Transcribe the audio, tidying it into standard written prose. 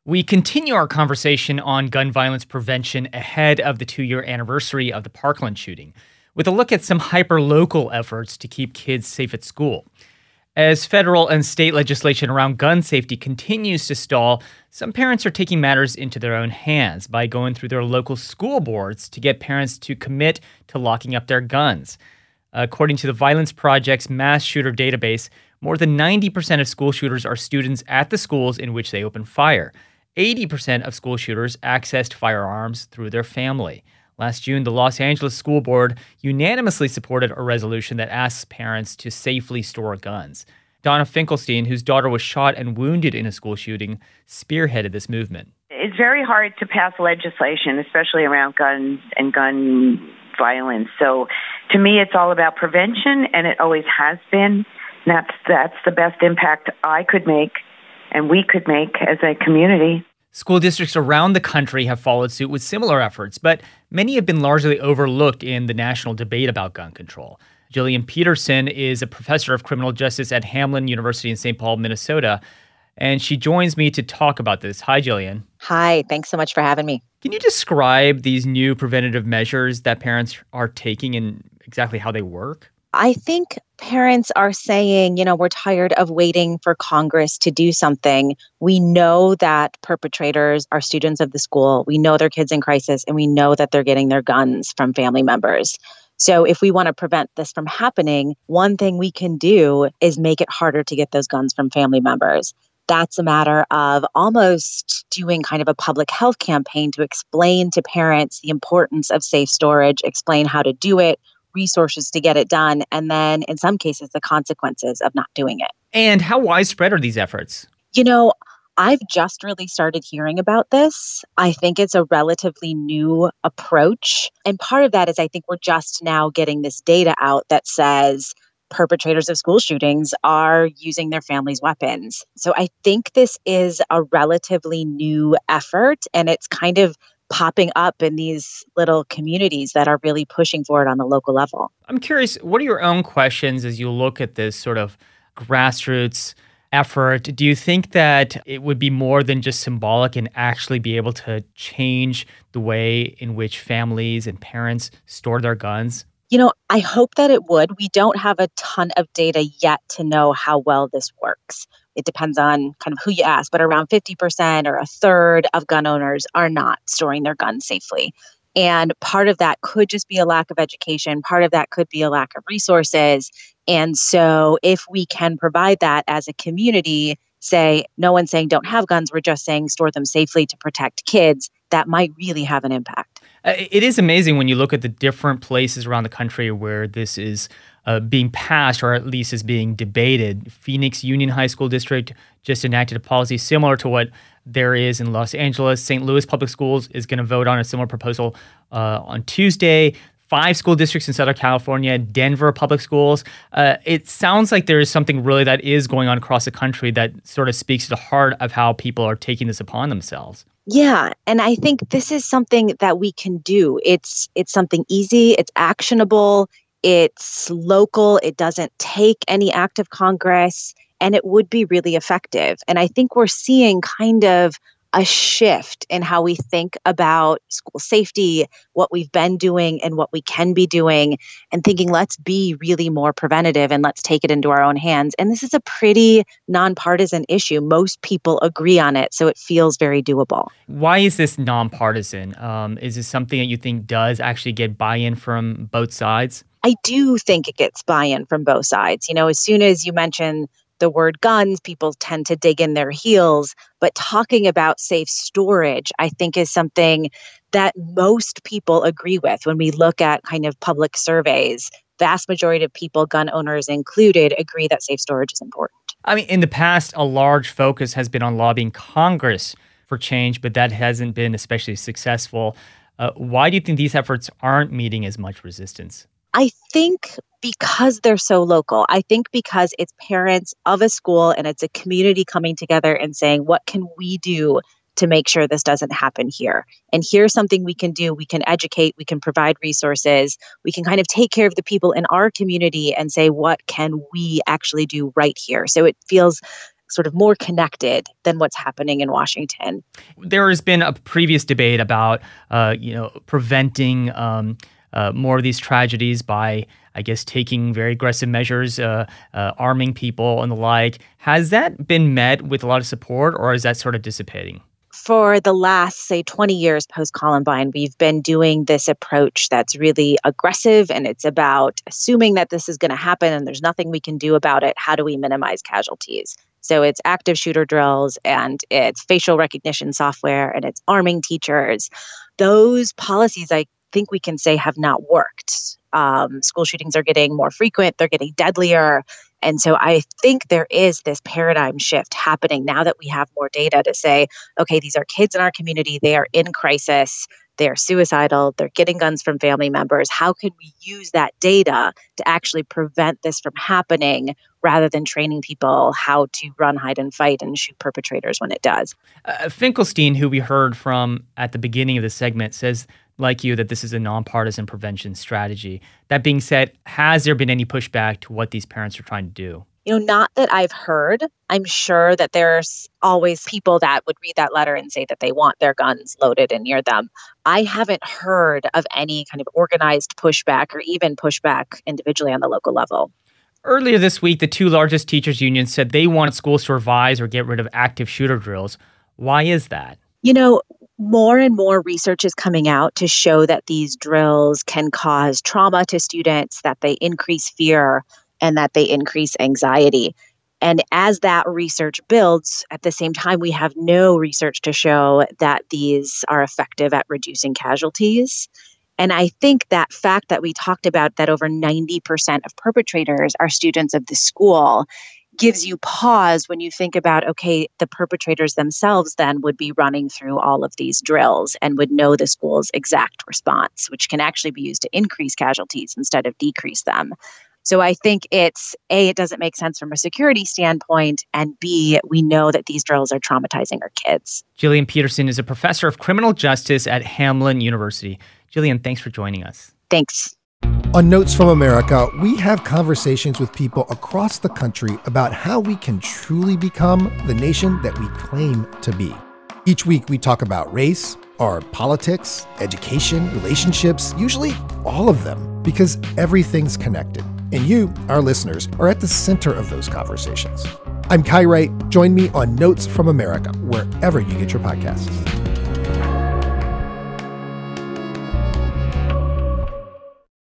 We continue our conversation on gun violence prevention ahead of the 2-year anniversary of the Parkland shooting, with a look at some hyper-local efforts to keep kids safe at school. As federal and state legislation around gun safety continues to stall, some parents are taking matters into their own hands by going through their local school boards to get parents to commit to locking up their guns. According to the Violence Project's mass shooter database, more than 90% of school shooters are students at the schools in which they open fire. 80% of school shooters accessed firearms through their family. Last June, the Los Angeles School Board unanimously supported a resolution that asks parents to safely store guns. Donna Finkelstein, whose daughter was shot and wounded in a school shooting, spearheaded this movement. It's very hard to pass legislation, especially around guns and gun violence. So to me, it's all about prevention, and it always has been. That's the best impact I could make and we could make as a community. School districts around the country have followed suit with similar efforts, but many have been largely overlooked in the national debate about gun control. Jillian Peterson is a professor of criminal justice at Hamline University in St. Paul, Minnesota, and she joins me to talk about this. Hi, Jillian. Hi, thanks so much for having me. Can you describe these new preventative measures that parents are taking and exactly how they work? I think parents are saying, we're tired of waiting for Congress to do something. We know that perpetrators are students of the school. We know they're kids in crisis, and we know that they're getting their guns from family members. So if we want to prevent this from happening, one thing we can do is make it harder to get those guns from family members. That's a matter of almost doing kind of a public health campaign to explain to parents the importance of safe storage, explain how to do it, resources to get it done, and then in some cases, the consequences of not doing it. And how widespread are these efforts? I've just really started hearing about this. I think it's a relatively new approach. And part of that is I think we're just now getting this data out that says perpetrators of school shootings are using their family's weapons. So I think this is a relatively new effort, and it's kind of popping up in these little communities that are really pushing for it on the local level. I'm curious, what are your own questions as you look at this sort of grassroots effort? Do you think that it would be more than just symbolic and actually be able to change the way in which families and parents store their guns? I hope that it would. We don't have a ton of data yet to know how well this works. It depends on kind of who you ask, but around 50% or a third of gun owners are not storing their guns safely. And part of that could just be a lack of education. Part of that could be a lack of resources. And so if we can provide that as a community, say, no one's saying don't have guns, we're just saying store them safely to protect kids, that might really have an impact. It is amazing when you look at the different places around the country where this is being passed, or at least is being debated. Phoenix Union High School District just enacted a policy similar to what there is in Los Angeles. St. Louis Public Schools is going to vote on a similar proposal on Tuesday. 5 school districts in Southern California, Denver Public Schools. It sounds like there is something really that is going on across the country that sort of speaks to the heart of how people are taking this upon themselves. Yeah, and I think this is something that we can do. It's something easy, it's actionable, it's local, it doesn't take any act of Congress, and it would be really effective. And I think we're seeing kind of a shift in how we think about school safety, what we've been doing and what we can be doing, and thinking let's be really more preventative and let's take it into our own hands. And this is a pretty nonpartisan issue. Most people agree on it, so it feels very doable. Why is this nonpartisan? Is this something that you think does actually get buy-in from both sides? I do think it gets buy-in from both sides. As soon as you mention the word guns, people tend to dig in their heels. But talking about safe storage, I think, is something that most people agree with. When we look at kind of public surveys, vast majority of people, gun owners included, agree that safe storage is important. I mean, in the past, a large focus has been on lobbying Congress for change, but that hasn't been especially successful. Why do you think these efforts aren't meeting as much resistance? I think because they're so local. I think because it's parents of a school and it's a community coming together and saying, what can we do to make sure this doesn't happen here? And here's something we can do. We can educate, we can provide resources, we can kind of take care of the people in our community and say, what can we actually do right here? So it feels sort of more connected than what's happening in Washington. There has been a previous debate about, preventing more of these tragedies by, I guess, taking very aggressive measures, arming people and the like. Has that been met with a lot of support, or is that sort of dissipating? For the last, say, 20 years post-Columbine, we've been doing this approach that's really aggressive, and it's about assuming that this is going to happen and there's nothing we can do about it. How do we minimize casualties? So it's active shooter drills, and it's facial recognition software, and it's arming teachers. Those policies, I think we can say, have not worked. School shootings are getting more frequent. They're getting deadlier. And so I think there is this paradigm shift happening now that we have more data to say, okay, these are kids in our community. They are in crisis. They're suicidal. They're getting guns from family members. How can we use that data to actually prevent this from happening rather than training people how to run, hide, and fight and shoot perpetrators when it does? Finkelstein, who we heard from at the beginning of the segment, says, like you, that this is a nonpartisan prevention strategy. That being said, has there been any pushback to what these parents are trying to do? Not that I've heard. I'm sure that there's always people that would read that letter and say that they want their guns loaded and near them. I haven't heard of any kind of organized pushback or even pushback individually on the local level. Earlier this week, the two largest teachers' unions said they want schools to revise or get rid of active shooter drills. Why is that? More and more research is coming out to show that these drills can cause trauma to students, that they increase fear, and that they increase anxiety. And as that research builds, at the same time, we have no research to show that these are effective at reducing casualties. And I think that fact that we talked about, that over 90% of perpetrators are students of the school, gives you pause when you think about, okay, the perpetrators themselves then would be running through all of these drills and would know the school's exact response, which can actually be used to increase casualties instead of decrease them. So I think it's A, it doesn't make sense from a security standpoint, and B, we know that these drills are traumatizing our kids. Jillian Peterson is a professor of criminal justice at Hamline University. Jillian, thanks for joining us. Thanks. On Notes from America, we have conversations with people across the country about how we can truly become the nation that we claim to be. Each week, we talk about race, our politics, education, relationships, usually all of them, because everything's connected. And you, our listeners, are at the center of those conversations. I'm Kai Wright. Join me on Notes from America, wherever you get your podcasts.